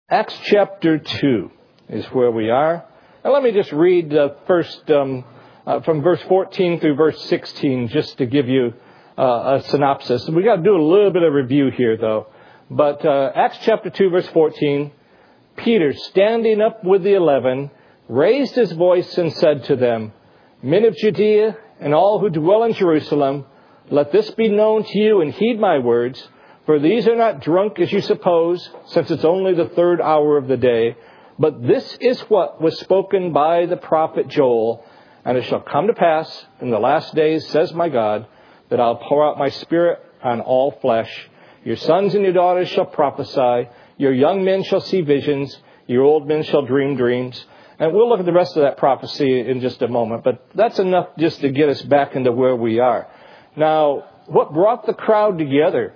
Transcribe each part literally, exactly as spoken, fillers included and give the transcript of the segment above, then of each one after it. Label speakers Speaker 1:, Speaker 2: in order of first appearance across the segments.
Speaker 1: Acts chapter two is where we are. And let me just read uh, first um, uh, from verse fourteen through verse sixteen, just to give you uh, a synopsis. We got to do a little bit of review here, though. But uh, Acts chapter two, verse fourteen, Peter, standing up with the eleven, raised his voice and said to them, "Men of Judea and all who dwell in Jerusalem, let this be known to you and heed my words. For these are not drunk as you suppose, since it's only the third hour of the day. But this is what was spoken by the prophet Joel. And it shall come to pass in the last days, says my God, that I'll pour out my spirit on all flesh. Your sons and your daughters shall prophesy. Your young men shall see visions. Your old men shall dream dreams." And we'll look at the rest of that prophecy in just a moment. But that's enough just to get us back into where we are. Now, what brought the crowd together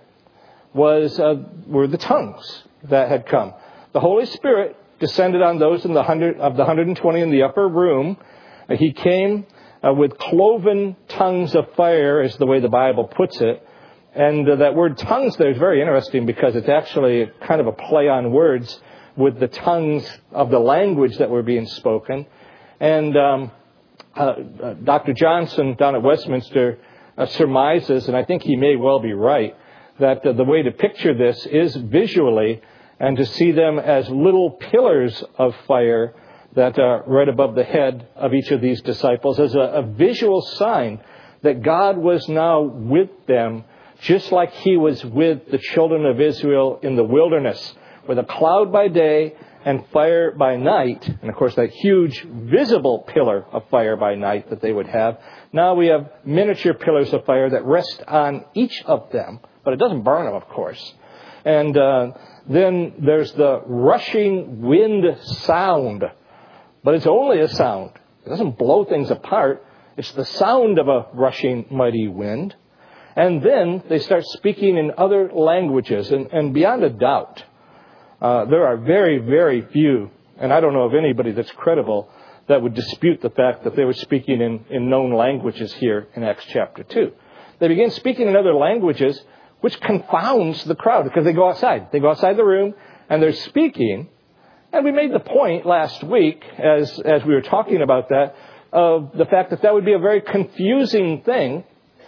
Speaker 1: was uh, were the tongues that had come. The Holy Spirit descended on those in the hundred of the one hundred twenty in the upper room. Uh, he came uh, with cloven tongues of fire, is the way the Bible puts it. And uh, that word tongues there is very interesting because it's actually kind of a play on words with the tongues of the language that were being spoken. And um, uh, uh, Doctor Johnson down at Westminster uh, surmises, and I think he may well be right, that uh, the way to picture this is visually and to see them as little pillars of fire that are right above the head of each of these disciples as a, a visual sign that God was now with them, just like he was with the children of Israel in the wilderness, with a cloud by day and fire by night. And of course, that huge visible pillar of fire by night that they would have. Now we have miniature pillars of fire that rest on each of them. But it doesn't burn them, of course. And uh, then there's the rushing wind sound. But it's only a sound. It doesn't blow things apart. It's the sound of a rushing mighty wind. And then they start speaking in other languages. And, and beyond a doubt, uh, there are very, very few, and I don't know of anybody that's credible, that would dispute the fact that they were speaking in, in known languages here in Acts chapter two. They begin speaking in other languages, which confounds the crowd because they go outside. They go outside the room and they're speaking. And we made the point last week, as as we were talking about that, of the fact that that would be a very confusing thing.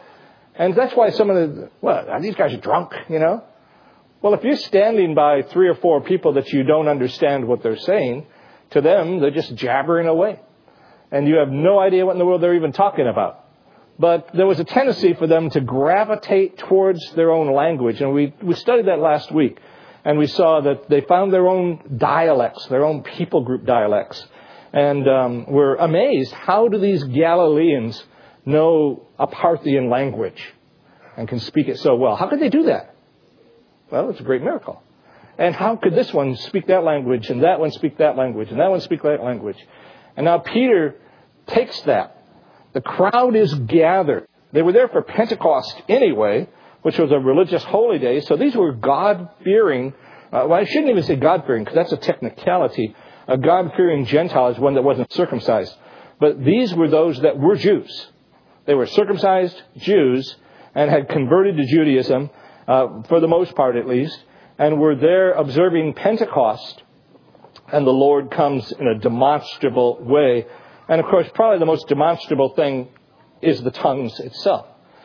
Speaker 1: And that's why some of the, well, these guys are drunk, you know. Well, if you're standing by three or four people that you don't understand what they're saying, to them, they're just jabbering away. And you have no idea what in the world they're even talking about. But there was a tendency for them to gravitate towards their own language. And we, we studied that last week. And we saw that they found their own dialects, their own people group dialects. And um, we're amazed, how do these Galileans know a Parthian language and can speak it so well? How could they do that? Well, it's a great miracle. And how could this one speak that language and that one speak that language and that one speak that language? And now Peter takes that. The crowd is gathered. They were there for Pentecost anyway, which was a religious holy day. So these were God-fearing, uh, well, I shouldn't even say God-fearing because that's a technicality. A God-fearing Gentile is one that wasn't circumcised. But these were those that were Jews. They were circumcised Jews and had converted to Judaism, uh, for the most part at least, and were there observing Pentecost. And the Lord comes in a demonstrable way. And, of course, probably the most demonstrable thing is the tongues itself.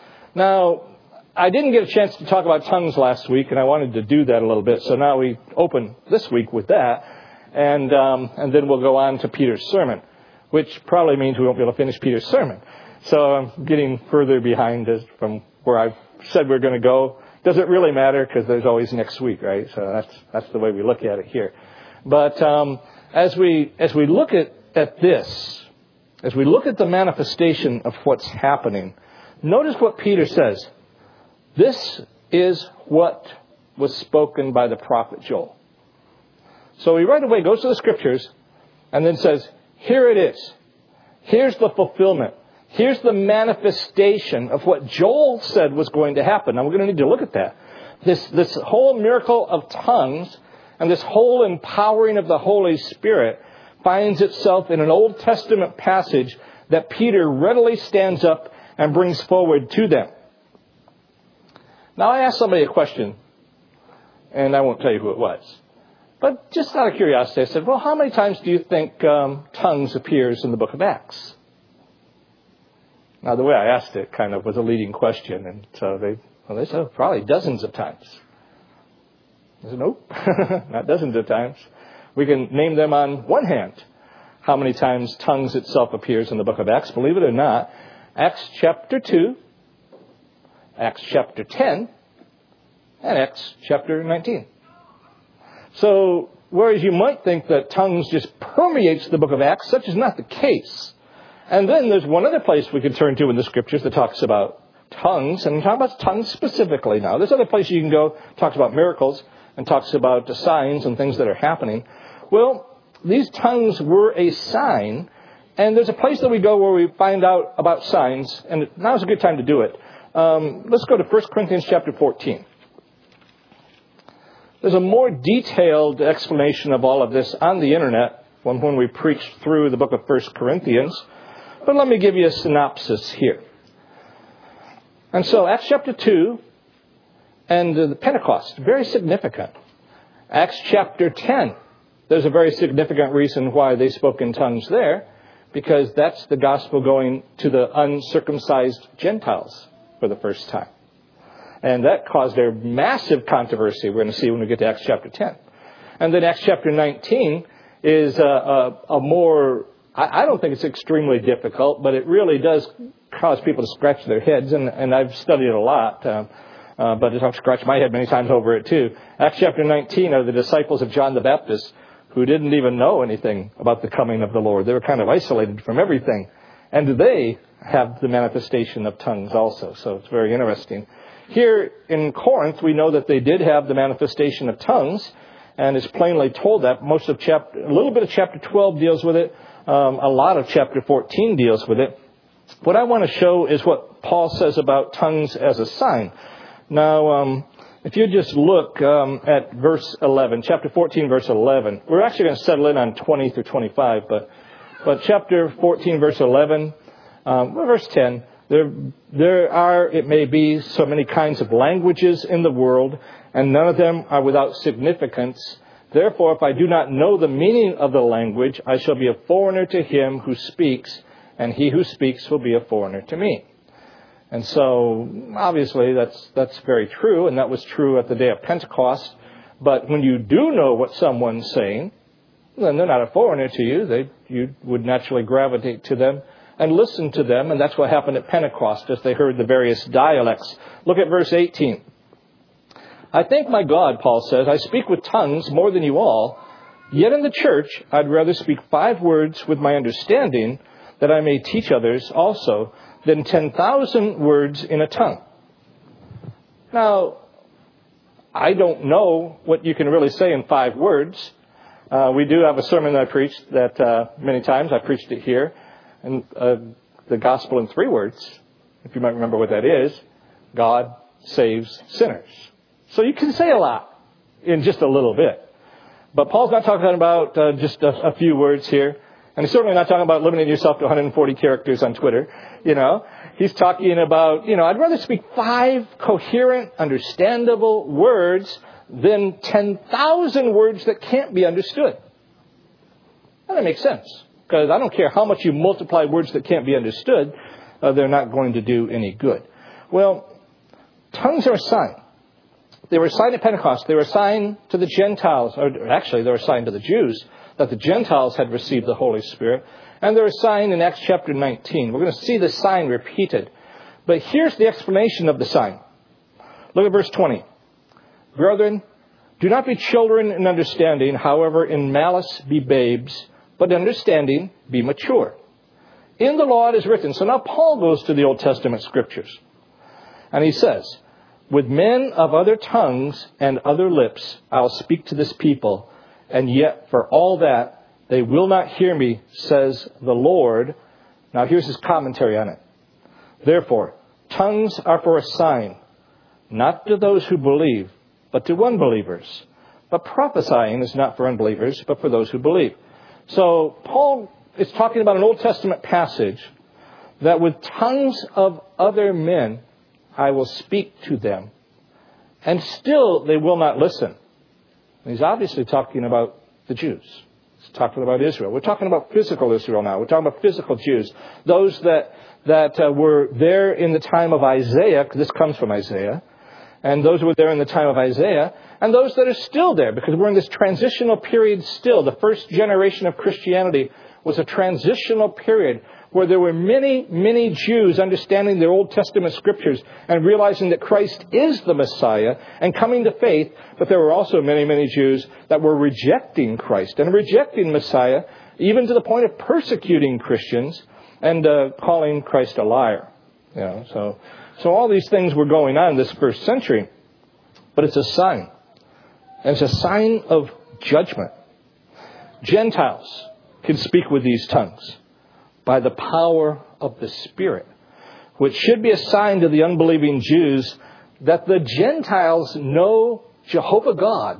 Speaker 1: Now, I didn't get a chance to talk about tongues last week, and I wanted to do that a little bit. So now we open this week with that, and um, and then we'll go on to Peter's sermon, which probably means we won't be able to finish Peter's sermon. So I'm getting further behind as from where I've said we're going to go. Doesn't really matter because there's always next week, right? So that's that's the way we look at it here. But um, as we as we look at, at this, as we look at the manifestation of what's happening, notice what Peter says. This is what was spoken by the prophet Joel. So he right away goes to the scriptures and then says, here it is. Here's the fulfillment. Here's the manifestation of what Joel said was going to happen. Now we're going to need to look at that. This, this whole miracle of tongues and this whole empowering of the Holy Spirit finds itself in an Old Testament passage that Peter readily stands up and brings forward to them. Now, I asked somebody a question, and I won't tell you who it was. But just out of curiosity, I said, well, how many times do you think um, tongues appears in the book of Acts? Now, the way I asked it kind of was a leading question. And so they, well, they said, oh, probably dozens of times. I said, nope, not dozens of times. We can name them on one hand. How many times tongues itself appears in the book of Acts? Believe it or not, Acts chapter two, Acts chapter ten, and Acts chapter nineteen. So, whereas you might think that tongues just permeates the book of Acts, such is not the case. And then there's one other place we can turn to in the scriptures that talks about tongues, and talk about tongues specifically now. There's other places you can go, talks about miracles, and talks about the signs and things that are happening. Well, these tongues were a sign, and there's a place that we go where we find out about signs, and now's a good time to do it. Um, let's go to First Corinthians chapter fourteen. There's a more detailed explanation of all of this on the internet when, when we preach through the book of First Corinthians. But let me give you a synopsis here. And so Acts chapter two and the Pentecost, very significant. Acts chapter ten, there's a very significant reason why they spoke in tongues there, because that's the gospel going to the uncircumcised Gentiles for the first time. And that caused a massive controversy we're going to see when we get to Acts chapter ten. And then Acts chapter nineteen is a, a, a more, I, I don't think it's extremely difficult, but it really does cause people to scratch their heads. And, and I've studied it a lot, uh, uh, but I've scratched my head many times over it too. Acts chapter nineteen are the disciples of John the Baptist who didn't even know anything about the coming of the Lord. They were kind of isolated from everything. And they have the manifestation of tongues also. So it's very interesting. Here in Corinth, we know that they did have the manifestation of tongues, and it's plainly told that. Most of chapter, a little bit of chapter twelve deals with it. Um, a lot of chapter fourteen deals with it. What I want to show is what Paul says about tongues as a sign. Now, um, if you just look um, at verse eleven, chapter fourteen, verse eleven, we're actually going to settle in on twenty through twenty-five, but but chapter fourteen, verse eleven, um, well, verse ten. There, there are, it may be, so many kinds of languages in the world, and none of them are without significance. Therefore, if I do not know the meaning of the language, I shall be a foreigner to him who speaks, and he who speaks will be a foreigner to me. And so, obviously, that's that's very true, and that was true at the day of Pentecost. But when you do know what someone's saying, then they're not a foreigner to you. They, you would naturally gravitate to them and listen to them, and that's what happened at Pentecost as they heard the various dialects. Look at verse eighteen. I thank my God, Paul says, I speak with tongues more than you all, yet in the church I'd rather speak five words with my understanding, that I may teach others also, than ten thousand words in a tongue. Now, I don't know what you can really say in five words. Uh, we do have a sermon that I preached that uh, many times. I preached it here. And uh, the gospel in three words, if you might remember what that is, God saves sinners. So you can say a lot in just a little bit. But Paul's not talking about uh, just a, a few words here. And he's certainly not talking about limiting yourself to one hundred forty characters on Twitter. You know, he's talking about, you know, I'd rather speak five coherent, understandable words than ten thousand words that can't be understood. Well, that makes sense. Because I don't care how much you multiply words that can't be understood, uh, they're not going to do any good. Well, tongues are a sign. They were a sign at Pentecost. They were a sign to the Gentiles, or actually they were a sign to the Jews, that the Gentiles had received the Holy Spirit. And they're a sign in Acts chapter nineteen. We're going to see the sign repeated. But here's the explanation of the sign. Look at verse twenty. Brethren, do not be children in understanding, however in malice be babes, but understanding, be mature. In the law it is written. So now Paul goes to the Old Testament scriptures. And he says, with men of other tongues and other lips, I'll speak to this people. And yet for all that, they will not hear me, says the Lord. Now here's his commentary on it. Therefore, tongues are for a sign, not to those who believe, but to unbelievers. But prophesying is not for unbelievers, but for those who believe. So Paul is talking about an Old Testament passage that with tongues of other men I will speak to them, and still they will not listen. And he's obviously talking about the Jews. He's talking about Israel. We're talking about physical Israel now. We're talking about physical Jews. Those that, that uh, were there in the time of Isaiah, because this comes from Isaiah, and those who were there in the time of Isaiah, and those that are still there, because we're in this transitional period still. The first generation of Christianity was a transitional period where there were many, many Jews understanding their Old Testament scriptures and realizing that Christ is the Messiah and coming to faith. But there were also many, many Jews that were rejecting Christ and rejecting Messiah, even to the point of persecuting Christians and uh, calling Christ a liar. You know, so, so all these things were going on in this first century. But it's a sign. And it's a sign of judgment. Gentiles can speak with these tongues by the power of the Spirit, which should be a sign to the unbelieving Jews that the Gentiles know Jehovah God,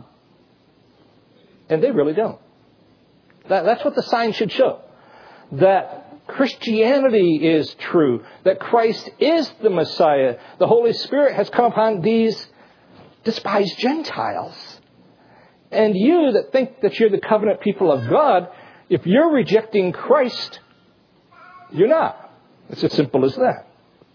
Speaker 1: and they really don't. That, that's what the sign should show. That Christianity is true, that Christ is the Messiah. The Holy Spirit has come upon these despised Gentiles. And you that think that you're the covenant people of God, if you're rejecting Christ, you're not. It's as simple as that.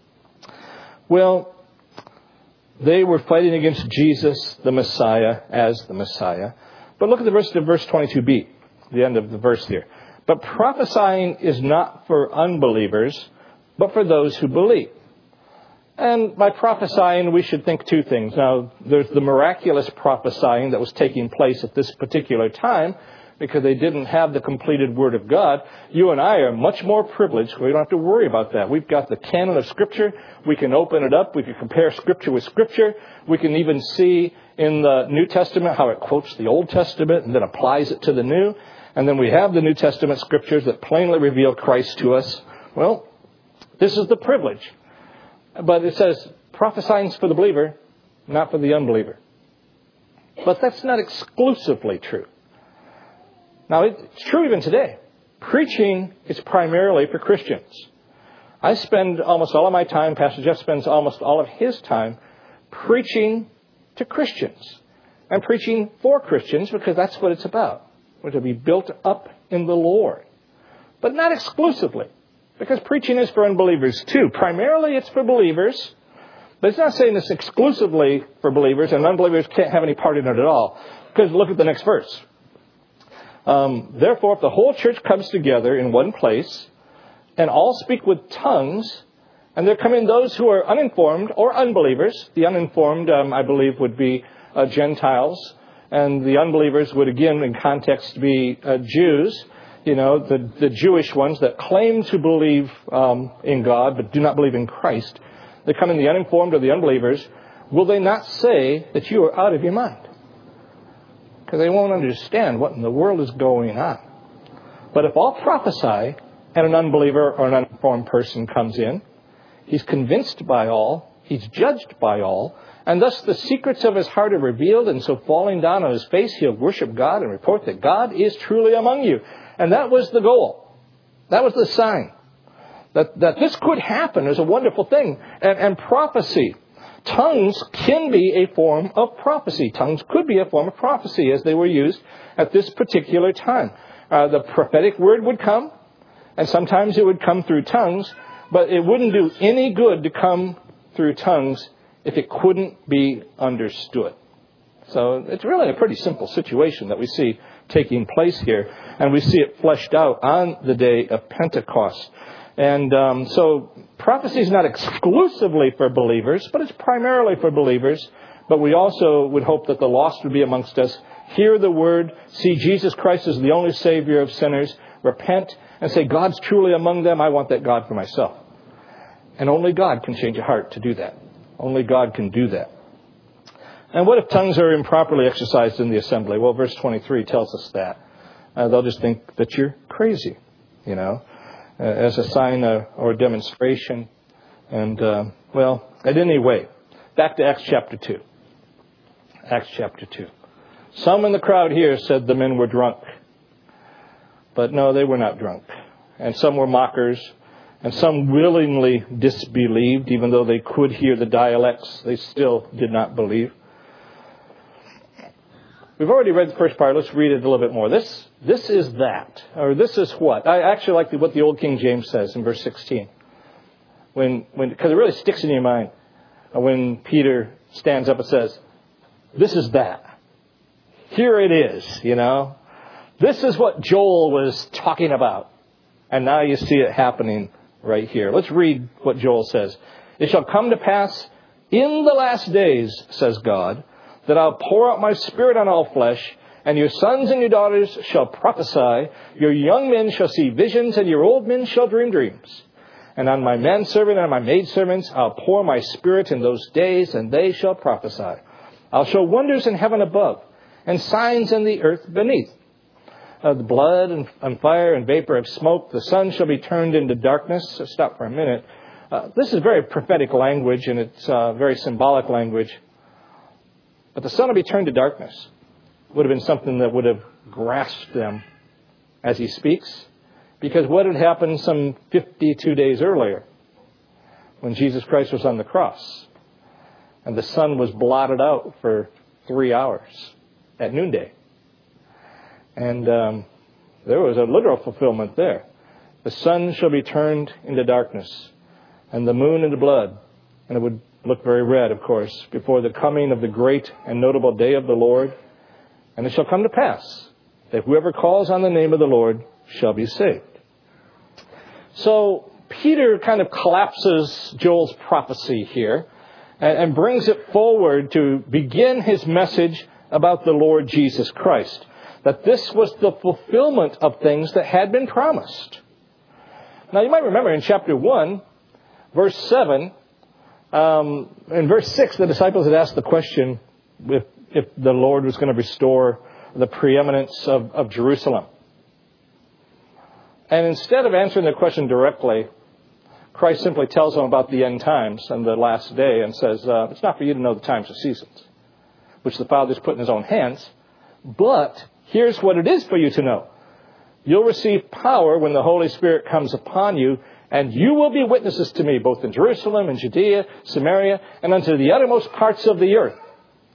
Speaker 1: Well, they were fighting against Jesus, the Messiah, as the Messiah. But look at the rest of verse twenty-two b, the end of the verse here. But prophesying is not for unbelievers, but for those who believe. And by prophesying, we should think two things. Now, there's the miraculous prophesying that was taking place at this particular time, because they didn't have the completed Word of God. You and I are much more privileged. We don't have to worry about that. We've got the canon of Scripture. We can open it up. We can compare Scripture with Scripture. We can even see in the New Testament how it quotes the Old Testament and then applies it to the New. And then we have the New Testament Scriptures that plainly reveal Christ to us. Well, this is the privilege. But it says prophesying is for the believer, not for the unbeliever. But that's not exclusively true. Now, it's true even today. Preaching is primarily for Christians. I spend almost all of my time, Pastor Jeff spends almost all of his time preaching to Christians. And preaching for Christians, because that's what it's about. We're to be built up in the Lord. But not exclusively, because preaching is for unbelievers too. Primarily it's for believers, but it's not saying it's exclusively for believers, and unbelievers can't have any part in it at all. Because look at the next verse. Um, Therefore, if the whole church comes together in one place, and all speak with tongues, and there come in those who are uninformed or unbelievers. The uninformed, um, I believe, would be uh, Gentiles, and the unbelievers would, again, in context, be uh, Jews. You know, the, the Jewish ones that claim to believe um, in God, but do not believe in Christ. They come in the uninformed or the unbelievers. Will they not say that you are out of your mind? Because they won't understand what in the world is going on. But if all prophesy and an unbeliever or an uninformed person comes in, he's convinced by all, he's judged by all, and thus the secrets of his heart are revealed, and so falling down on his face, he'll worship God and report that God is truly among you. And that was the goal. That was the sign. That, that this could happen is a wonderful thing. And, and prophecy. Tongues can be a form of prophecy. Tongues could be a form of prophecy as they were used at this particular time. Uh, the prophetic word would come, and sometimes it would come through tongues, but it wouldn't do any good to come through tongues if it couldn't be understood. So it's really a pretty simple situation that we see taking place here, and we see it fleshed out on the day of Pentecost. And um, so prophecy is not exclusively for believers, but it's primarily for believers. But we also would hope that the lost would be amongst us, hear the word, see Jesus Christ as the only Savior of sinners, repent, and say, God's truly among them. I want that God for myself. And only God can change a heart to do that. Only God can do that. And what if tongues are improperly exercised in the assembly? Well, verse twenty-three tells us that. Uh, they'll just think that you're crazy, you know. Uh, as a sign uh, or demonstration. And, uh, well, at any way, back to Acts chapter two. Acts chapter two. Some in the crowd here said the men were drunk. But no, they were not drunk. And some were mockers. And some willingly disbelieved, even though they could hear the dialects. They still did not believe. We've already read the first part. Let's read it a little bit more. This, this is that, or this is what. I actually like what the Old King James says in verse sixteen. When, when, because it really sticks in your mind when Peter stands up and says, this is that. Here it is, you know. This is what Joel was talking about. And now you see it happening right here. Let's read what Joel says. It shall come to pass in the last days, says God, that I'll pour out my Spirit on all flesh, and your sons and your daughters shall prophesy, your young men shall see visions, and your old men shall dream dreams. And on my manservant and on my maidservants I'll pour my Spirit in those days, and they shall prophesy. I'll show wonders in heaven above, and signs in the earth beneath. Uh, the blood and, and fire and vapor of smoke. The sun shall be turned into darkness. So stop for a minute. Uh, this is very prophetic language, and it's uh, very symbolic language. But the sun will be turned to darkness. Would have been something that would have grasped them as he speaks. Because what had happened some fifty-two days earlier when Jesus Christ was on the cross and the sun was blotted out for three hours at noonday. And um, there was a literal fulfillment there. The sun shall be turned into darkness and the moon into blood. And it would look very red, of course, before the coming of the great and notable day of the Lord. And it shall come to pass that whoever calls on the name of the Lord shall be saved. So Peter kind of collapses Joel's prophecy here and, and brings it forward to begin his message about the Lord Jesus Christ. That this was the fulfillment of things that had been promised. Now you might remember in chapter one, verse seven, um, in verse six, the disciples had asked the question if, if the Lord was going to restore the preeminence of, of Jerusalem. And instead of answering the question directly, Christ simply tells them about the end times and the last day and says, uh, it's not for you to know the times or seasons, which the Father's put in his own hands, but here's what it is for you to know. You'll receive power when the Holy Spirit comes upon you, and you will be witnesses to me, both in Jerusalem and Judea, Samaria, and unto the uttermost parts of the earth.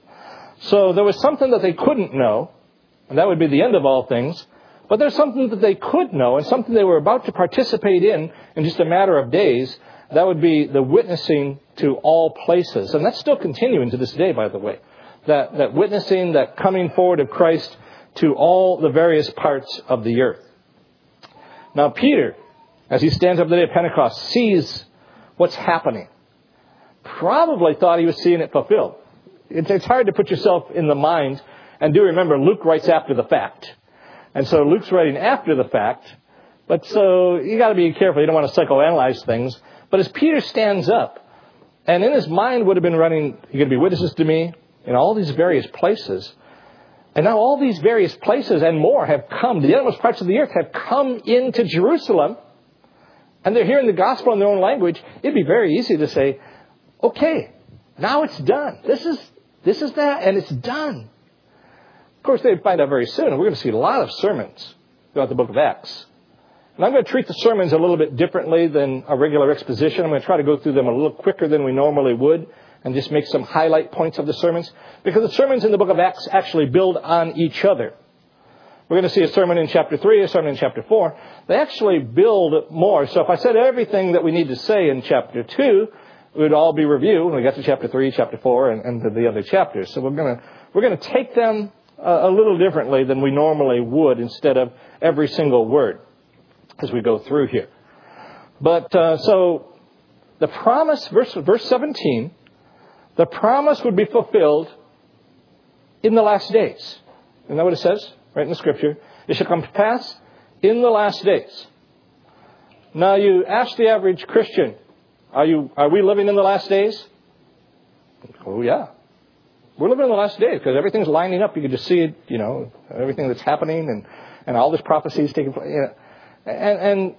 Speaker 1: So there was something that they couldn't know, and that would be the end of all things. But there's something that they could know and something they were about to participate in in just a matter of days. That would be the witnessing to all places. And that's still continuing to this day, by the way. That, that witnessing, that coming forward of Christ to all the various parts of the earth. Now, Peter, as he stands up the day of Pentecost, sees what's happening. Probably thought he was seeing it fulfilled. It's, it's hard to put yourself in the mind. And do remember, Luke writes after the fact. And so Luke's writing after the fact. But so you got to be careful. You don't want to psychoanalyze things. But as Peter stands up, and in his mind would have been running, you're going to be witnesses to me in all these various places. And now all these various places and more have come. The uttermost parts of the earth have come into Jerusalem. And they're hearing the gospel in their own language. It'd be very easy to say, okay, now it's done. This is, this is that, and it's done. Of course, they'd find out very soon. We're going to see a lot of sermons throughout the book of Acts. And I'm going to treat the sermons a little bit differently than a regular exposition. I'm going to try to go through them a little quicker than we normally would and just make some highlight points of the sermons. Because the sermons in the book of Acts actually build on each other. We're going to see a sermon in chapter three, a sermon in chapter four. They actually build more. So if I said everything that we need to say in chapter two, it would all be reviewed when we get to chapter three, chapter four, and, and the other chapters. So we're going to, we're going to take them a little differently than we normally would instead of every single word as we go through here. But uh, so the promise, verse, verse seventeen, the promise would be fulfilled in the last days. Isn't that what it says right in the scripture? It shall come to pass in the last days. Now you ask the average Christian, are you, are we living in the last days? Oh yeah. We're living in the last days because everything's lining up. You can just see it, you know, everything that's happening and, and all this prophecy is taking place. You know. And, and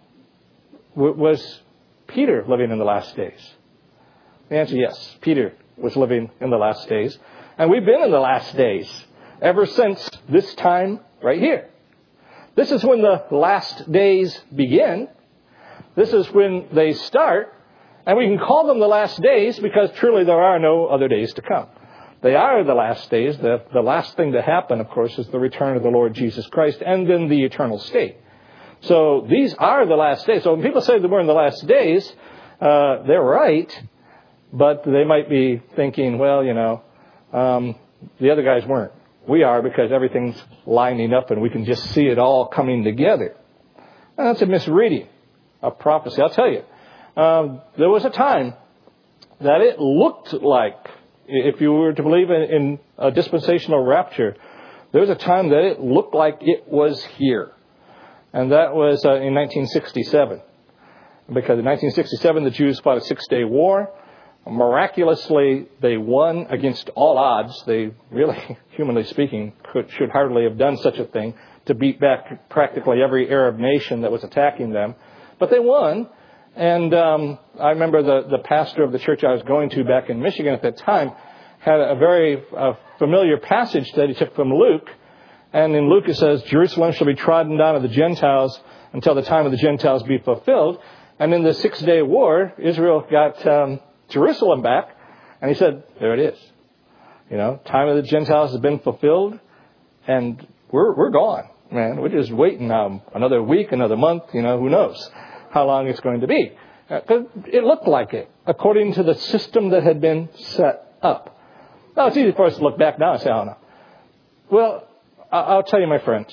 Speaker 1: was Peter living in the last days? The answer, yes. Peter was living in the last days. And we've been in the last days ever since this time right here. This is when the last days begin. This is when they start. And we can call them the last days because truly there are no other days to come. They are the last days. The, the last thing to happen, of course, is the return of the Lord Jesus Christ and then the eternal state. So these are the last days. So when people say that we're in the last days, uh, they're right, but they might be thinking, well, you know, um, the other guys weren't. We are, because everything's lining up and we can just see it all coming together. And that's a misreading of prophecy. I'll tell you, um, there was a time that it looked like, if you were to believe in, in a dispensational rapture, there was a time that it looked like it was here. And that was uh, in nineteen sixty-seven. Because in nineteen sixty-seven, the Jews fought a six-day war. Miraculously, they won against all odds. They really, humanly speaking, could, should hardly have done such a thing to beat back practically every Arab nation that was attacking them. But they won. And um, I remember the, the pastor of the church I was going to back in Michigan at that time had a very uh, familiar passage that he took from Luke. And in Luke it says, Jerusalem shall be trodden down of the Gentiles until the time of the Gentiles be fulfilled. And in the Six-Day War, Israel got um, Jerusalem back. And he said, there it is. You know, time of the Gentiles has been fulfilled. And we're we're gone, man. We're just waiting um, another week, another month, you know, who knows how long it's going to be. Uh, it looked like it, according to the system that had been set up. Now, it's easy for us to look back now and say, oh, no. Well, I'll tell you, my friends,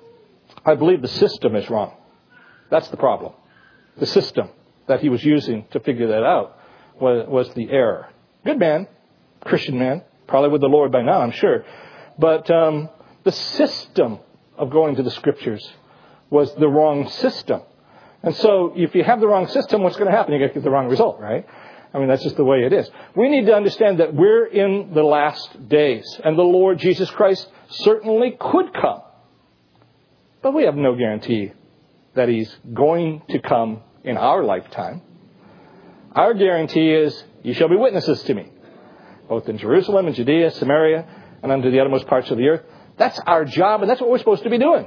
Speaker 1: I believe the system is wrong. That's the problem. The system that he was using to figure that out was, was the error. Good man, Christian man, probably with the Lord by now, I'm sure. But um, the system of going to the Scriptures was the wrong system. And so if you have the wrong system, what's going to happen? You're going to get the wrong result, right? I mean, that's just the way it is. We need to understand that we're in the last days, and the Lord Jesus Christ certainly could come. But we have no guarantee that He's going to come in our lifetime. Our guarantee is, you shall be witnesses to me, both in Jerusalem and Judea, Samaria, and unto the uttermost parts of the earth. That's our job, and that's what we're supposed to be doing.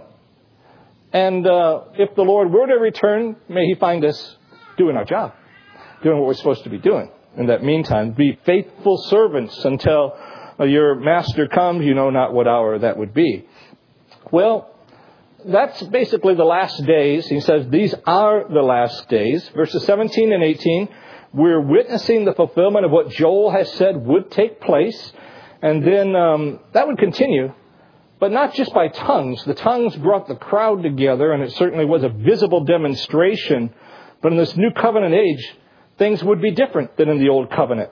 Speaker 1: And uh, if the Lord were to return, may He find us doing our job, doing what we're supposed to be doing. In that meantime, be faithful servants until uh, your master comes. You know not what hour that would be. Well, that's basically the last days. He says these are the last days. Verses seventeen and eighteen, we're witnessing the fulfillment of what Joel has said would take place. And then um, that would continue. But not just by tongues. The tongues brought the crowd together, and it certainly was a visible demonstration. But in this new covenant age, things would be different than in the Old Covenant.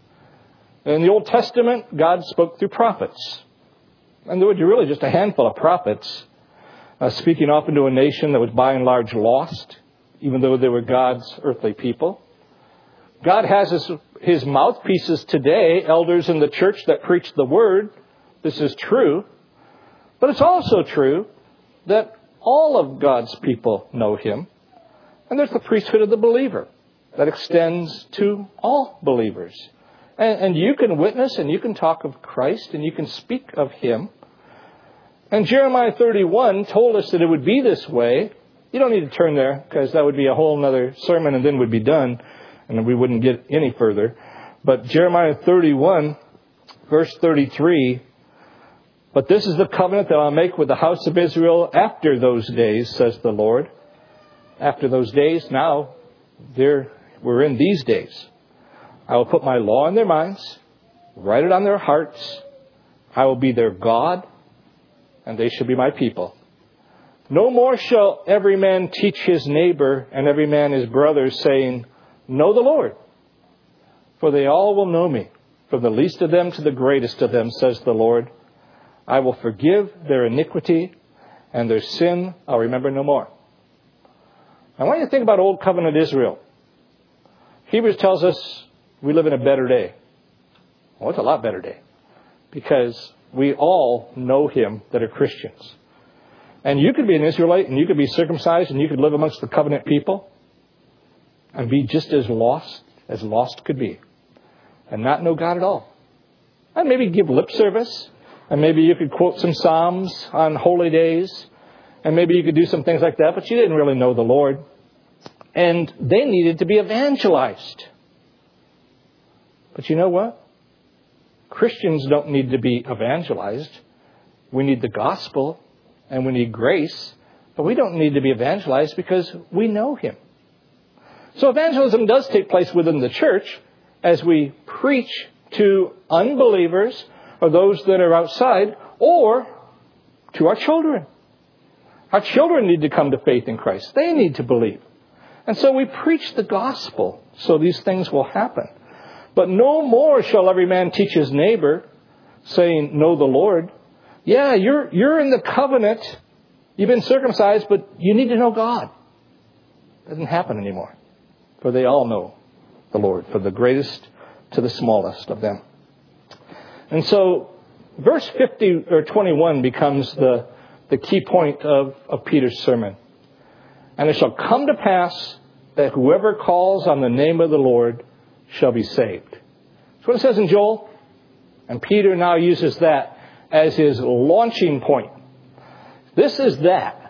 Speaker 1: In the Old Testament, God spoke through prophets. And there were really just a handful of prophets uh, speaking often to a nation that was by and large lost, even though they were God's earthly people. God has his, his mouthpieces today, elders in the church that preach the word. This is true. But it's also true that all of God's people know Him. And there's the priesthood of the believer that extends to all believers. And, and you can witness and you can talk of Christ and you can speak of Him. And Jeremiah thirty-one told us that it would be this way. You don't need to turn there because that would be a whole other sermon and then we'd be done and we wouldn't get any further. But Jeremiah thirty-one, verse thirty-three, but this is the covenant that I'll make with the house of Israel after those days, says the Lord. After those days, now they're, we're in these days. I will put my law in their minds, write it on their hearts. I will be their God, and they shall be my people. No more shall every man teach his neighbor and every man his brother, saying, know the Lord. For they all will know me, from the least of them to the greatest of them, says the Lord. I will forgive their iniquity, and their sin I'll remember no more. I want you to think about Old Covenant Israel. Hebrews tells us we live in a better day. Well, it's a lot better day. Because we all know Him that are Christians. And you could be an Israelite, and you could be circumcised, and you could live amongst the covenant people, and be just as lost as lost could be. And not know God at all. And maybe give lip service. And maybe you could quote some Psalms on holy days. And maybe you could do some things like that. But you didn't really know the Lord. And they needed to be evangelized. But you know what? Christians don't need to be evangelized. We need the gospel and we need grace, but we don't need to be evangelized because we know him. So evangelism does take place within the church as we preach to unbelievers or those that are outside, or to our children. Our children need to come to faith in Christ. They need to believe. And so we preach the gospel so these things will happen. But no more shall every man teach his neighbor, saying, know the Lord. Yeah, you're you're in the covenant. You've been circumcised, but you need to know God. It doesn't happen anymore. For they all know the Lord, from the greatest to the smallest of them. And so verse fifty or twenty-one becomes the, the key point of, of Peter's sermon. And it shall come to pass that whoever calls on the name of the Lord shall be saved. That's what it says in Joel. And Peter now uses that as his launching point. This is that.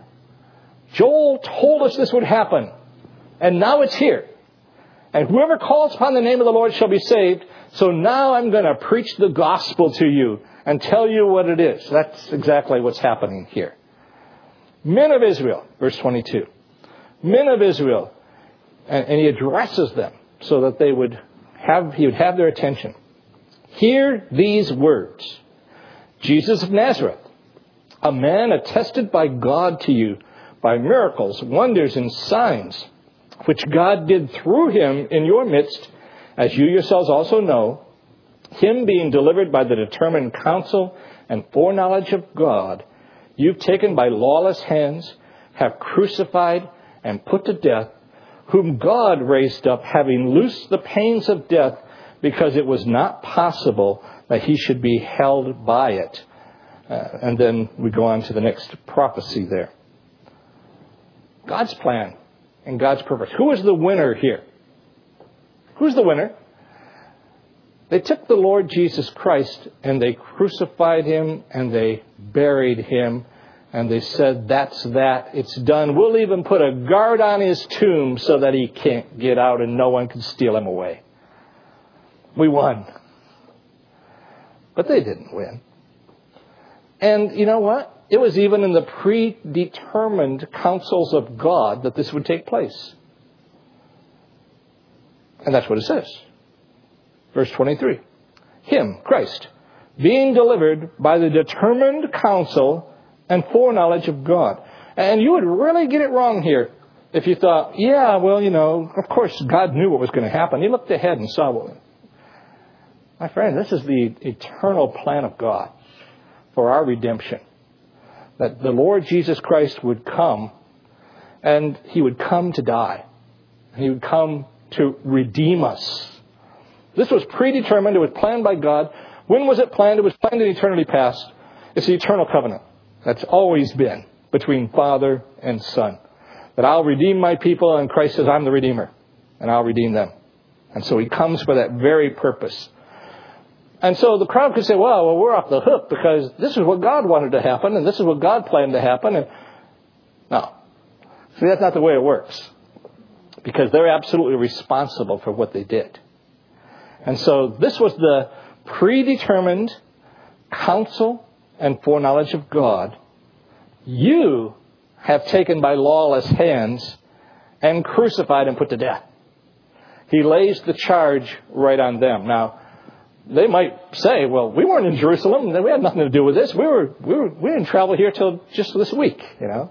Speaker 1: Joel told us this would happen. And now it's here. And whoever calls upon the name of the Lord shall be saved. So now I'm going to preach the gospel to you and tell you what it is. That's exactly what's happening here. Men of Israel, verse twenty-two. Men of Israel. And, and he addresses them so that they would have, he would have their attention. Hear these words. Jesus of Nazareth, a man attested by God to you by miracles, wonders, and signs, which God did through him in your midst, as you yourselves also know, him being delivered by the determined counsel and foreknowledge of God, you've taken by lawless hands, have crucified and put to death, whom God raised up, having loosed the pains of death, because it was not possible that he should be held by it. Uh, and then we go on to the next prophecy there. God's plan and God's purpose. Who is the winner here? Who's the winner? They took the Lord Jesus Christ and they crucified him and they buried him. And they said, that's that. It's done. We'll even put a guard on his tomb so that he can't get out and no one can steal him away. We won. But they didn't win. And you know what? It was even in the predetermined counsels of God that this would take place. And that's what it says. Verse twenty-three. Him, Christ, being delivered by the determined counsel and foreknowledge of God. And you would really get it wrong here if you thought, yeah, well, you know, of course God knew what was going to happen. He looked ahead and saw what. My friend, this is the eternal plan of God for our redemption. That the Lord Jesus Christ would come, and he would come to die. He would come to redeem us. This was predetermined. It was planned by God. When was it planned? It was planned in eternity past. It's the eternal covenant that's always been between Father and Son. That I'll redeem my people, and Christ says, I'm the Redeemer, and I'll redeem them. And so he comes for that very purpose. And so the crowd could say, well, well, we're off the hook because this is what God wanted to happen, and this is what God planned to happen. And no. See, that's not the way it works. Because they're absolutely responsible for what they did. And so this was the predetermined counsel and foreknowledge of God. You have taken by lawless hands and crucified and put to death. He lays the charge right on them. Now, they might say, well, we weren't in Jerusalem. We had nothing to do with this. We were, we were, we didn't travel here till just this week, you know.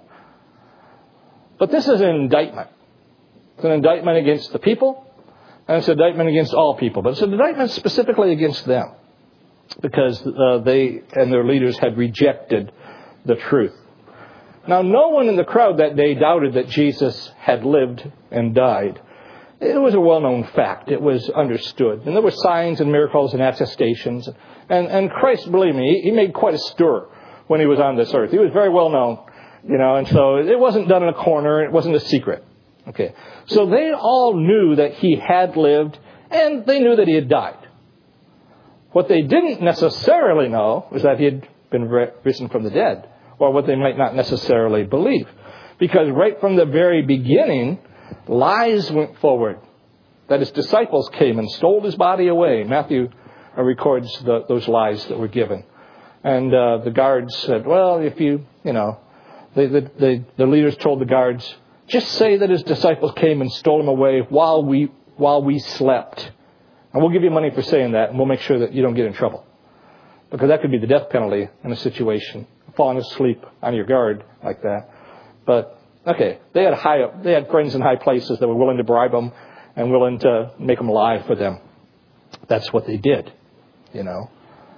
Speaker 1: But this is an indictment. It's an indictment against the people, and it's an indictment against all people. But it's an indictment specifically against them because uh, they and their leaders had rejected the truth. Now, no one in the crowd that day doubted that Jesus had lived and died. It was a well-known fact. It was understood. And there were signs and miracles and attestations. And, and Christ, believe me, he made quite a stir when he was on this earth. He was very well known, you know, and so it wasn't done in a corner. It wasn't a secret. Okay. So they all knew that he had lived, and they knew that he had died. What they didn't necessarily know was that he had been risen from the dead, or what they might not necessarily believe. Because right from the very beginning, lies went forward that his disciples came and stole his body away. Matthew uh, records the, those lies that were given. And uh, the guards said, well, if you, you know, they, the, the, the leaders told the guards, just say that his disciples came and stole him away while we while we slept. And we'll give you money for saying that, and we'll make sure that you don't get in trouble. Because that could be the death penalty in a situation, falling asleep on your guard like that. But, okay, they had high, they had friends in high places that were willing to bribe them and willing to make them lie for them. That's what they did, you know.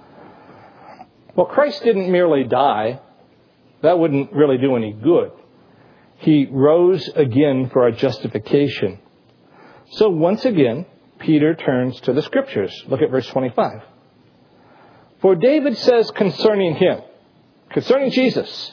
Speaker 1: Well, Christ didn't merely die. That wouldn't really do any good. He rose again for our justification. So once again, Peter turns to the Scriptures. Look at verse twenty-five. For David says concerning him, concerning Jesus,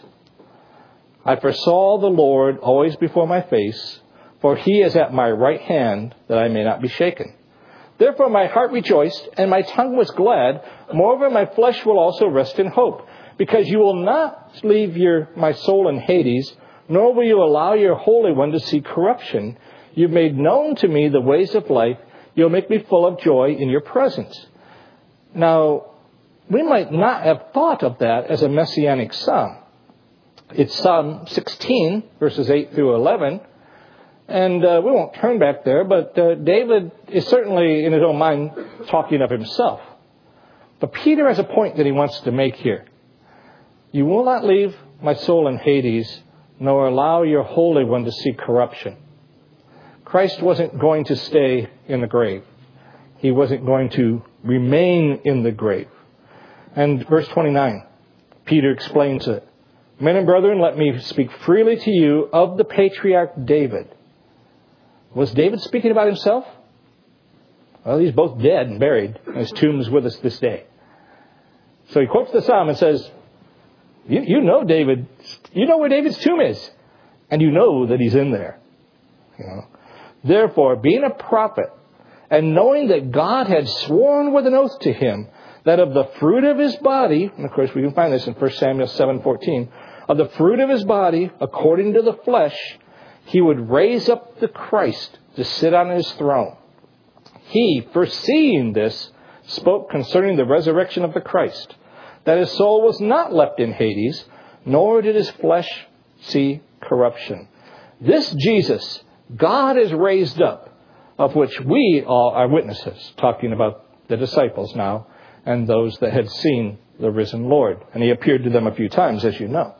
Speaker 1: I foresaw the Lord always before my face, for he is at my right hand, that I may not be shaken. Therefore my heart rejoiced, and my tongue was glad. Moreover, my flesh will also rest in hope, because you will not leave your my soul in Hades, nor will you allow your Holy One to see corruption. You've made known to me the ways of life. You'll make me full of joy in your presence. Now, we might not have thought of that as a messianic psalm. It's Psalm sixteen, verses eight through eleven. And uh, we won't turn back there, but uh, David is certainly in his own mind talking of himself. But Peter has a point that he wants to make here. You will not leave my soul in Hades, nor allow your Holy One to see corruption. Christ wasn't going to stay in the grave. He wasn't going to remain in the grave. And verse twenty-nine, Peter explains it. Men and brethren, let me speak freely to you of the patriarch David. Was David speaking about himself? Well, he's both dead and buried, and his tomb is with us this day. So he quotes the psalm and says, you, you know David, you know where David's tomb is, and you know that he's in there. You know. Therefore, being a prophet, and knowing that God had sworn with an oath to him, that of the fruit of his body, and of course we can find this in First Samuel seven fourteen, of the fruit of his body, according to the flesh, he would raise up the Christ to sit on his throne. He, foreseeing this, spoke concerning the resurrection of the Christ, that his soul was not left in Hades, nor did his flesh see corruption. This Jesus God has raised up, of which we all are witnesses, talking about the disciples now, and those that had seen the risen Lord. And he appeared to them a few times, as you know.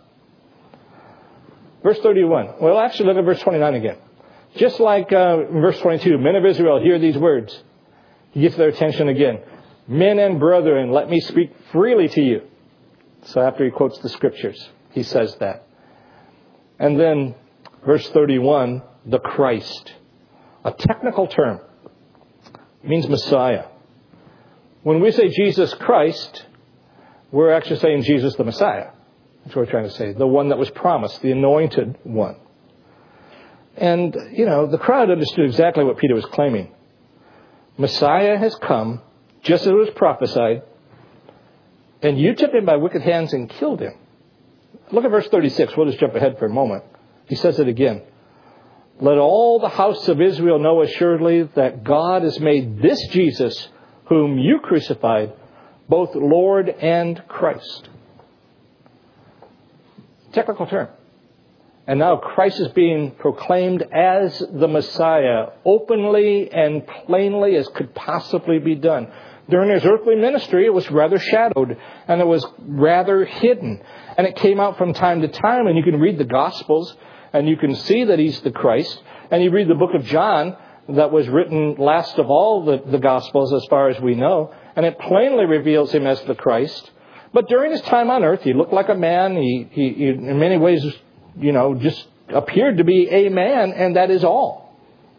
Speaker 1: Verse thirty-one. Well, actually, look at verse twenty-nine again. Just like uh, in verse twenty-two, men of Israel, hear these words. He gets their attention again. Men and brethren, let me speak freely to you. So after he quotes the Scriptures, he says that. And then, verse thirty-one, the Christ. A technical term. It means Messiah. When we say Jesus Christ, we're actually saying Jesus the Messiah. That's what we're trying to say. The one that was promised, the anointed one. And, you know, the crowd understood exactly what Peter was claiming. Messiah has come, just as it was prophesied, and you took him by wicked hands and killed him. Look at verse thirty-six. We'll just jump ahead for a moment. He says it again. Let all the house of Israel know assuredly that God has made this Jesus, whom you crucified, both Lord and Christ. Technical term. And now Christ is being proclaimed as the Messiah, openly and plainly as could possibly be done. During his earthly ministry, it was rather shadowed, and it was rather hidden. And it came out from time to time, and you can read the Gospels, and you can see that he's the Christ. And you read the book of John, that was written last of all the, the Gospels as far as we know, and it plainly reveals him as the Christ. But during his time on earth, he looked like a man. He, he, he in many ways, you know, just appeared to be a man, and that is all.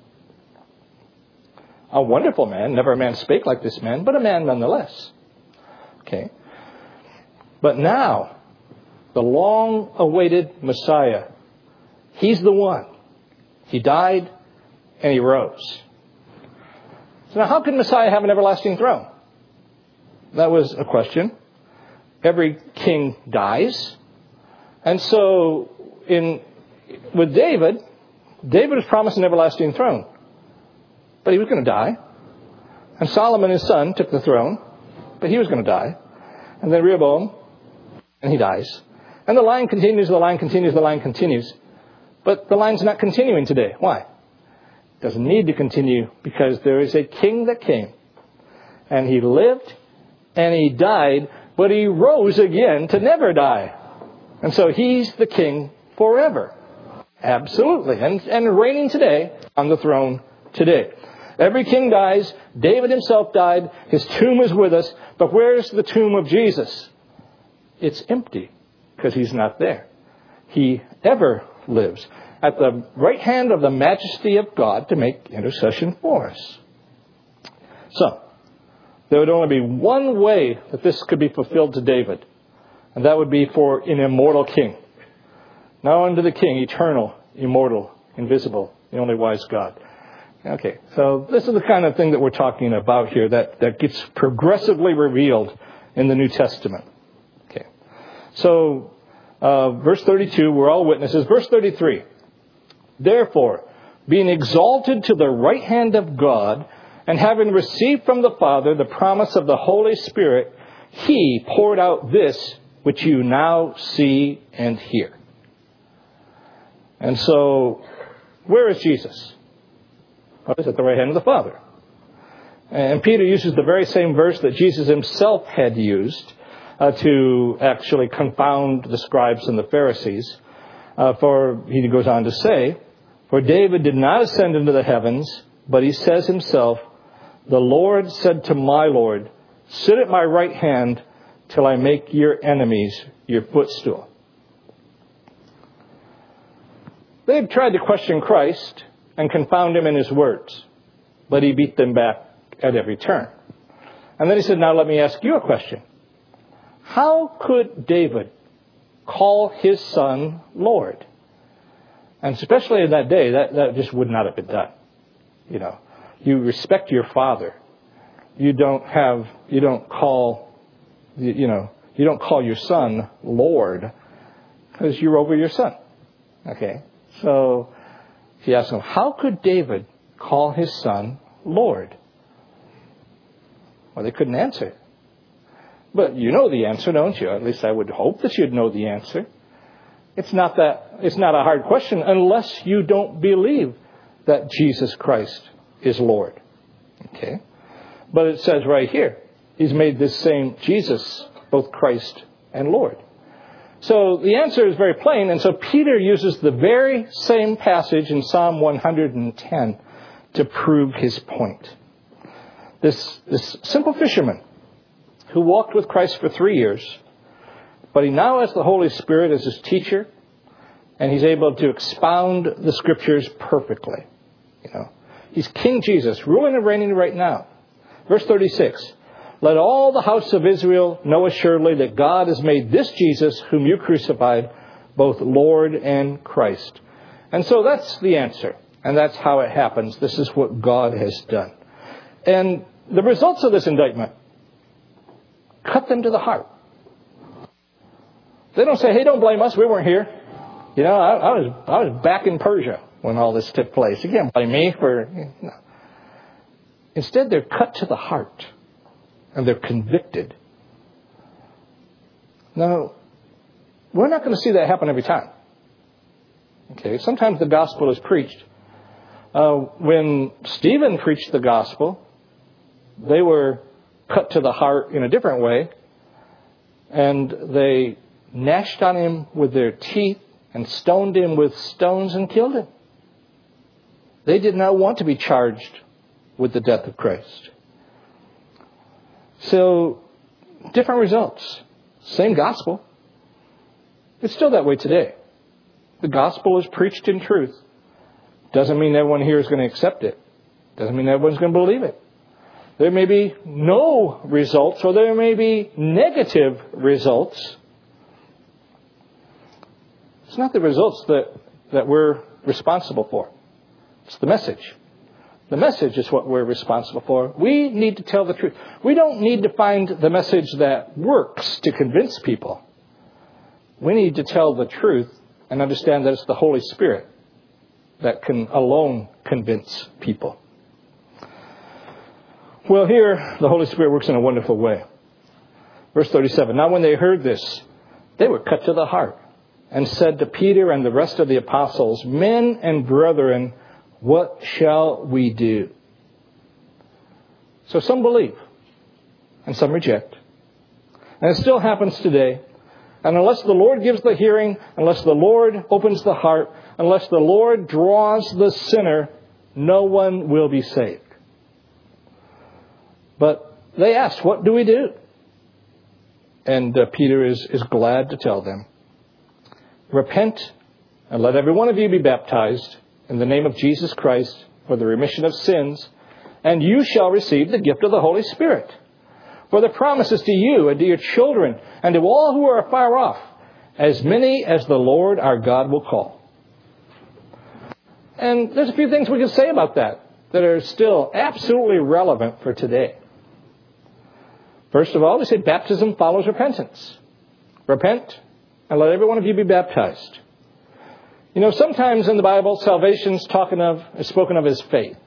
Speaker 1: A wonderful man. Never a man spake like this man, but a man nonetheless. Okay. But now, the long-awaited Messiah, he's the one. He died and he rose. So now, how can Messiah have an everlasting throne? That was a question. Every king dies. And so, in with David, David was promised an everlasting throne. But he was going to die. And Solomon, his son, took the throne. but he was going to die. And then Rehoboam, and he dies. And the line continues, the line continues, the line continues. But the line's not continuing today. Why? It doesn't need to continue because there is a king that came. And he lived and he died, but he rose again to never die. And so he's the king forever. Absolutely. And, and reigning today on the throne today. Every king dies. David himself died. His tomb is with us. But where's the tomb of Jesus? It's empty because he's not there. He ever lives at the right hand of the majesty of God to make intercession for us. So, there would only be one way that this could be fulfilled to David. And that would be for an immortal king. Now unto the king, eternal, immortal, invisible, the only wise God. Okay, so this is the kind of thing that we're talking about here that, that gets progressively revealed in the New Testament. Okay, so uh, verse thirty-two, we're all witnesses. Verse thirty-three, therefore, being exalted to the right hand of God, and having received from the Father the promise of the Holy Spirit, he poured out this which you now see and hear. And so, where is Jesus? Well, he's at the right hand of the Father. And Peter uses the very same verse that Jesus himself had used uh, to actually confound the scribes and the Pharisees. Uh, for, he goes on to say, for David did not ascend into the heavens, but he says himself, the Lord said to my Lord, sit at my right hand till I make your enemies your footstool. They've tried to question Christ and confound him in his words, but he beat them back at every turn. And then he said, now let me ask you a question. How could David call his son Lord? And especially in that day, that, that just would not have been done. You know, you respect your father. You don't have, you don't call, you know, you don't call your son Lord because you're over your son. Okay. So he asked him, how could David call his son Lord? Well, they couldn't answer. But you know the answer, don't you? At least I would hope that you'd know the answer. It's not that, it's not a hard question unless you don't believe that Jesus Christ is Lord. Okay? But it says right here, he's made this same Jesus, both Christ and Lord. So the answer is very plain, and so Peter uses the very same passage in Psalm one hundred ten to prove his point. This, this simple fisherman who walked with Christ for three years, but he now has the Holy Spirit as his teacher, and he's able to expound the Scriptures perfectly. You know, he's King Jesus, ruling and reigning right now. Verse thirty-six, let all the house of Israel know assuredly that God has made this Jesus, whom you crucified, both Lord and Christ. And so that's the answer. And that's how it happens. This is what God has done. And the results of this indictment cut them to the heart. They don't say, hey, don't blame us. We weren't here. You know, I, I was I was back in Persia when all this took place. You can't blame me for... No. Instead, they're cut to the heart. And they're convicted. Now, we're not going to see that happen every time. Okay, sometimes the gospel is preached. Uh, when Stephen preached the gospel, they were cut to the heart in a different way. And they gnashed on him with their teeth and stoned him with stones and killed him. They did not want to be charged with the death of Christ. So, different results. Same gospel. It's still that way today. The gospel is preached in truth. Doesn't mean everyone here is going to accept it. Doesn't mean everyone's going to believe it. There may be no results, or there may be negative results. It's not the results that, that we're responsible for. It's the message. The message is what we're responsible for. We need to tell the truth. We don't need to find the message that works to convince people. We need to tell the truth and understand that it's the Holy Spirit that can alone convince people. Well, here, the Holy Spirit works in a wonderful way. Verse thirty-seven, now when they heard this, they were cut to the heart and said to Peter and the rest of the apostles, men and brethren, what shall we do? So some believe and some reject. And it still happens today. And unless the Lord gives the hearing, unless the Lord opens the heart, unless the Lord draws the sinner, no one will be saved. But they asked, what do we do? And uh, Peter is, is glad to tell them, repent and let every one of you be baptized in the name of Jesus Christ for the remission of sins, and you shall receive the gift of the Holy Spirit. For the promise is to you and to your children and to all who are far off, as many as the Lord our God will call. And there's a few things we can say about that that are still absolutely relevant for today. First of all, we say baptism follows repentance. Repent and let every one of you be baptized. You know, sometimes in the Bible, salvation is talking of, is spoken of as faith.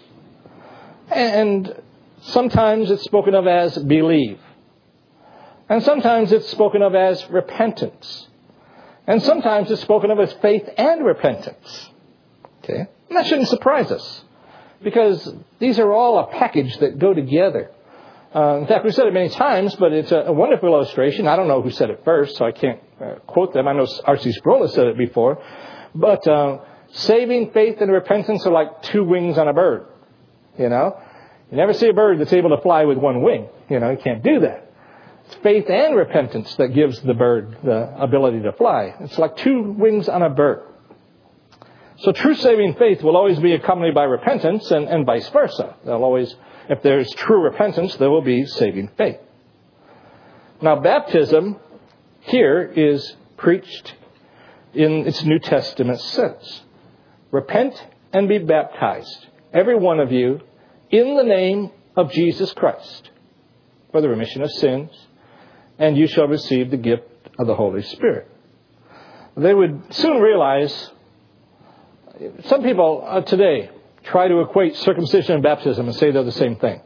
Speaker 1: And sometimes it's spoken of as believe. And sometimes it's spoken of as repentance. And sometimes it's spoken of as faith and repentance. Okay? And that shouldn't surprise us, because these are all a package that go together. Uh, in fact, we've said it many times, but it's a, a wonderful illustration. I don't know who said it first, so I can't uh, quote them. I know R C Sproul said it before. But uh, saving faith and repentance are like two wings on a bird. You know? You never see a bird that's able to fly with one wing. You know, you can't do that. It's faith and repentance that gives the bird the ability to fly. It's like two wings on a bird. So true saving faith will always be accompanied by repentance, and, and vice versa. They'll always, if there's true repentance, there will be saving faith. Now, baptism here is preached in its New Testament sense. Repent and be baptized, every one of you, in the name of Jesus Christ, for the remission of sins, and you shall receive the gift of the Holy Spirit. They would soon realize, some people uh, today try to equate circumcision and baptism and say they're the same thing.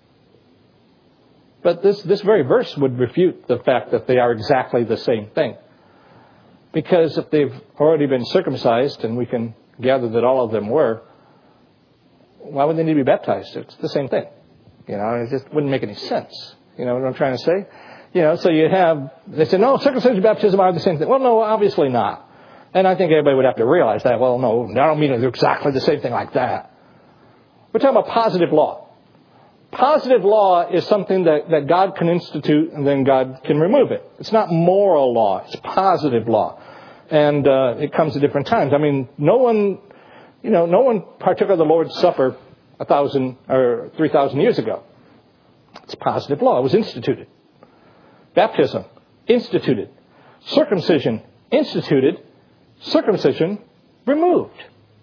Speaker 1: But this, this very verse would refute the fact that they are exactly the same thing. Because if they've already been circumcised, and we can gather that all of them were, why would they need to be baptized? It's the same thing. You know, it just wouldn't make any sense. You know what I'm trying to say? You know, so you have, they say, no, circumcision and baptism are the same thing. Well, no, obviously not. And I think everybody would have to realize that. Well, no, I don't mean it's exactly the same thing like that. We're talking about positive law. Positive law is something that, that God can institute and then God can remove it. It's not moral law. It's positive law. And uh, it comes at different times. I mean, no one, you know, no one partook of the Lord's Supper a thousand or three thousand years ago. It's positive law. It was instituted. Baptism, instituted. Circumcision, instituted. Circumcision, removed.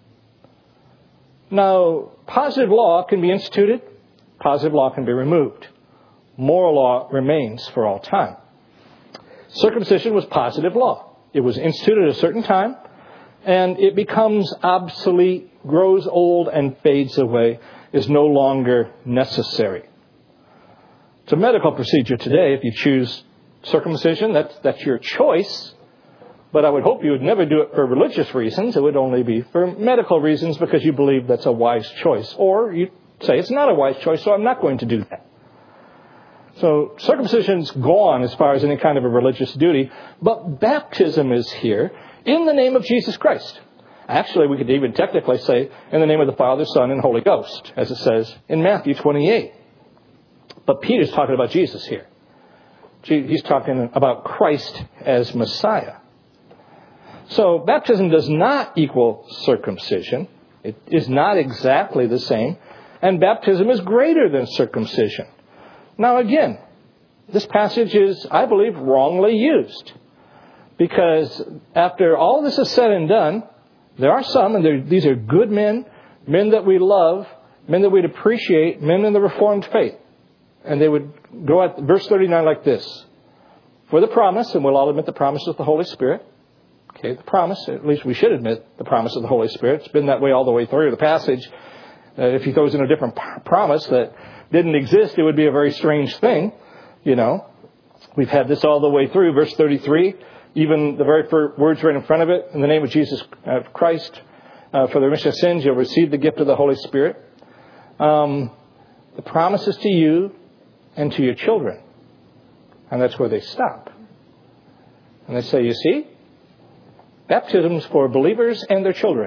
Speaker 1: Now, positive law can be instituted. Positive law can be removed. Moral law remains for all time. Circumcision was positive law. It was instituted at a certain time, and it becomes obsolete, grows old, and fades away, is no longer necessary. It's a medical procedure today. If you choose circumcision, that's, that's your choice. But I would hope you would never do it for religious reasons. It would only be for medical reasons because you believe that's a wise choice. Or you say it's not a wise choice, so I'm not going to do that. So circumcision's gone as far as any kind of a religious duty. But baptism is here in the name of Jesus Christ. Actually, we could even technically say in the name of the Father, Son, and Holy Ghost, as it says in Matthew twenty-eight. But Peter's talking about Jesus here. He's talking about Christ as Messiah. So baptism does not equal circumcision. It is not exactly the same. And baptism is greater than circumcision. Now again, this passage is, I believe, wrongly used. Because after all this is said and done, there are some, and these are good men, men that we love, men that we'd appreciate, men in the Reformed faith. And they would go at verse thirty-nine like this. For the promise, and we'll all admit the promise of the Holy Spirit. Okay, the promise, at least we should admit the promise of the Holy Spirit. It's been that way all the way through the passage. Uh, if he throws in a different p- promise that didn't exist, it would be a very strange thing, you know. We've had this all the way through. Verse thirty-three, even the very first words right in front of it. In the name of Jesus uh, Christ, uh, for the remission of sins, you'll receive the gift of the Holy Spirit. Um, the promises to you and to your children. And that's where they stop. And they say, you see, baptism's for believers and their children.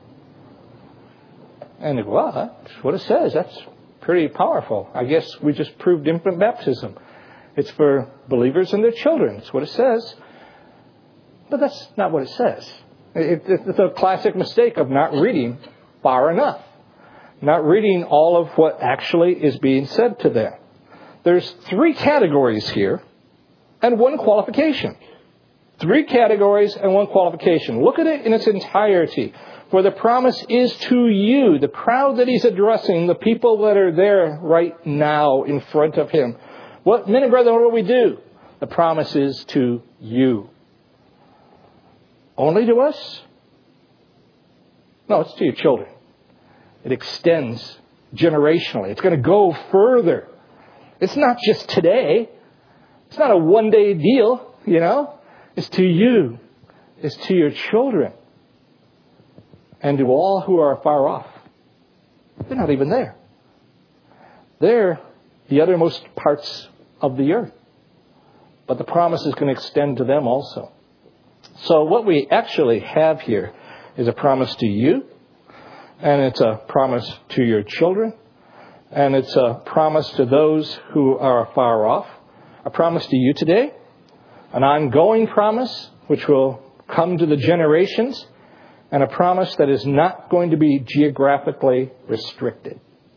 Speaker 1: And they go, well, that's what it says. That's pretty powerful. I guess we just proved infant baptism. It's for believers and their children. That's what it says. But that's not what it says. It, it, it's a classic mistake of not reading far enough. Not reading all of what actually is being said to them. There's three categories here and one qualification. Three categories and one qualification. Look at it in its entirety. For the promise is to you, the crowd that he's addressing, the people that are there right now in front of him. What, men and brethren, what do we do? The promise is to you. Only to us? No, it's to your children. It extends generationally. It's going to go further. It's not just today. It's not a one-day deal, you know. It's to you. It's to your children. And to all who are far off. They're not even there. They're the uttermost parts of the earth. But the promise is going to extend to them also. So what we actually have here is a promise to you. And it's a promise to your children. And it's a promise to those who are far off. A promise to you today. An ongoing promise which will come to the generations. And a promise that is not going to be geographically restricted.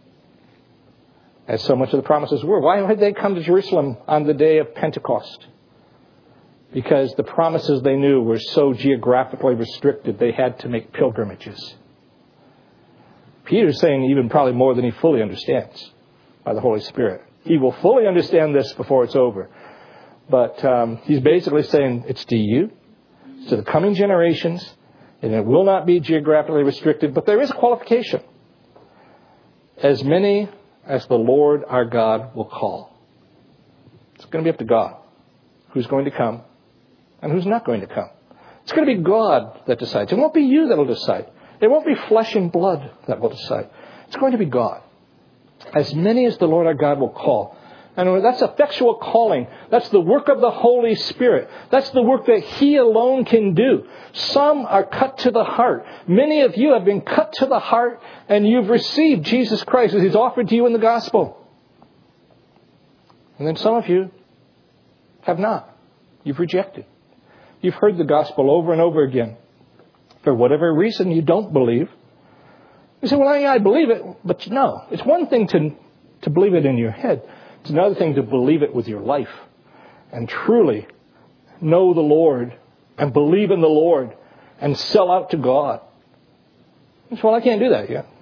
Speaker 1: As so much of the promises were. Why had they come to Jerusalem on the day of Pentecost? Because the promises they knew were so geographically restricted they had to make pilgrimages. Peter's saying even probably more than he fully understands by the Holy Spirit. He will fully understand this before it's over. But um, he's basically saying it's to you, it's to the coming generations, and it will not be geographically restricted. But there is a qualification. As many as the Lord our God will call. It's going to be up to God who's going to come and who's not going to come. It's going to be God that decides. It won't be you that will decide. It won't be flesh and blood that will decide. It's going to be God. As many as the Lord our God will call. And that's effectual calling. That's the work of the Holy Spirit. That's the work that He alone can do. Some are cut to the heart. Many of you have been cut to the heart and you've received Jesus Christ as He's offered to you in the gospel. And then some of you have not. You've rejected. You've heard the gospel over and over again. For whatever reason you don't believe. You say, well, I, I believe it. But no, it's one thing to, to believe it in your head. It's another thing to believe it with your life. And truly know the Lord and believe in the Lord and sell out to God. You say, well, I can't do that yet.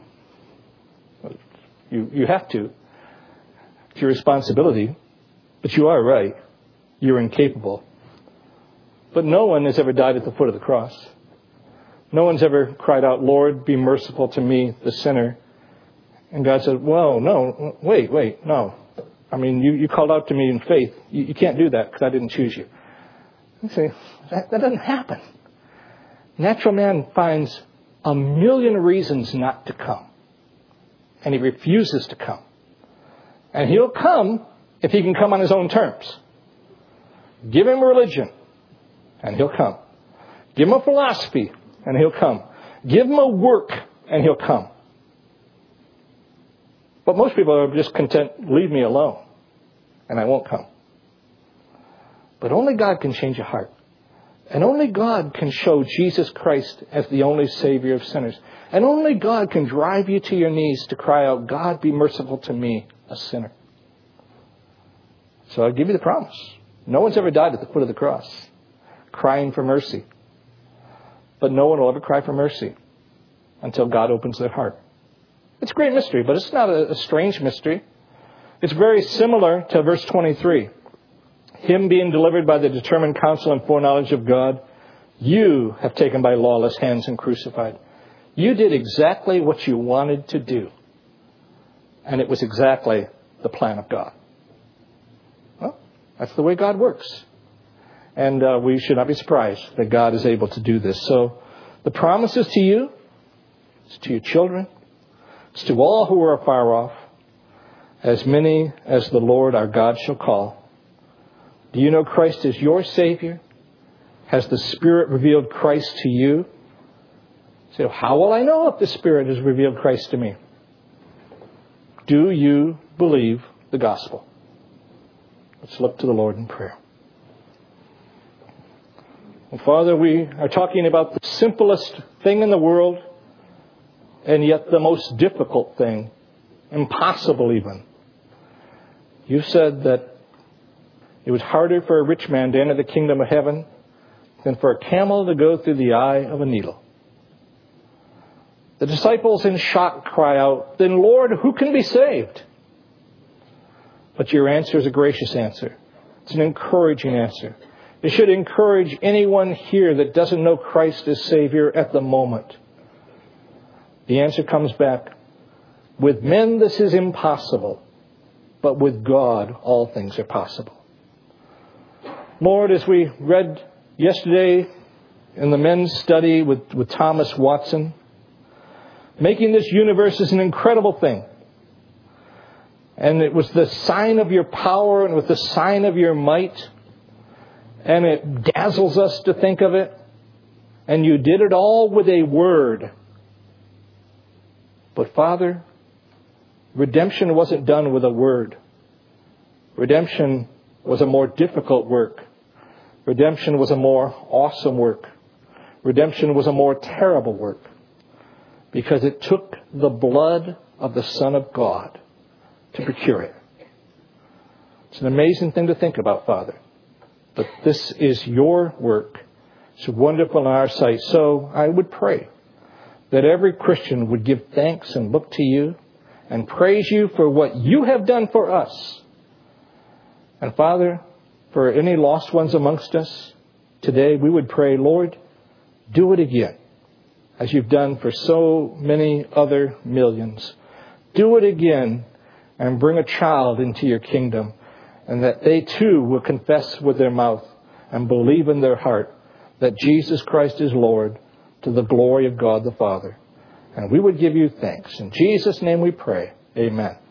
Speaker 1: You, you have to. It's your responsibility. But you are right. You're incapable. But no one has ever died at the foot of the cross. No one's ever cried out, Lord, be merciful to me, the sinner. And God said, well, no, wait, wait, no. I mean, you, you called out to me in faith. You, you can't do that because I didn't choose you. You say, that, that doesn't happen. Natural man finds a million reasons not to come. And he refuses to come. And he'll come if he can come on his own terms. Give him religion, and he'll come. Give him a philosophy, and he'll come. Give him a work, and he'll come. But most people are just content, leave me alone, and I won't come. But only God can change a heart. And only God can show Jesus Christ as the only Savior of sinners. And only God can drive you to your knees to cry out, God, be merciful to me, a sinner. So I'll give you the promise. No one's ever died at the foot of the cross, crying for mercy. But no one will ever cry for mercy until God opens their heart. It's a great mystery, but it's not a, a strange mystery. It's very similar to verse twenty-three. Him being delivered by the determined counsel and foreknowledge of God, you have taken by lawless hands and crucified. You did exactly what you wanted to do. And it was exactly the plan of God. Well, That's the way God works. And uh, we should not be surprised that God is able to do this. So the promise is to you, it's to your children, it's to all who are far off, as many as the Lord our God shall call. Do you know Christ is your Savior? Has the Spirit revealed Christ to you? So how will I know if the Spirit has revealed Christ to me? Do you believe the gospel? Let's look to the Lord in prayer. Well, Father, we are talking about the simplest thing in the world, and yet the most difficult thing, impossible even. You said that it was harder for a rich man to enter the kingdom of heaven than for a camel to go through the eye of a needle. The disciples in shock cry out, "Then Lord, who can be saved?" But your answer is a gracious answer. It's an encouraging answer. It should encourage anyone here that doesn't know Christ as Savior at the moment. The answer comes back, with men this is impossible, but with God all things are possible. Lord, as we read yesterday in the men's study with, with Thomas Watson, making this universe is an incredible thing. And it was the sign of your power and with the sign of your might. And it dazzles us to think of it. And you did it all with a word. But Father, redemption wasn't done with a word. Redemption was a more difficult work. Redemption was a more awesome work. Redemption was a more terrible work. Because it took the blood of the Son of God to procure it. It's an amazing thing to think about, Father. But this is your work. It's wonderful in our sight. So I would pray that every Christian would give thanks and look to you and praise you for what you have done for us. And Father, for any lost ones amongst us today, we would pray, Lord, do it again, as you've done for so many other millions. Do it again and bring a child into your kingdom, and that they too will confess with their mouth and believe in their heart that Jesus Christ is Lord, to the glory of God the Father. And we would give you thanks. In Jesus' name we pray. Amen.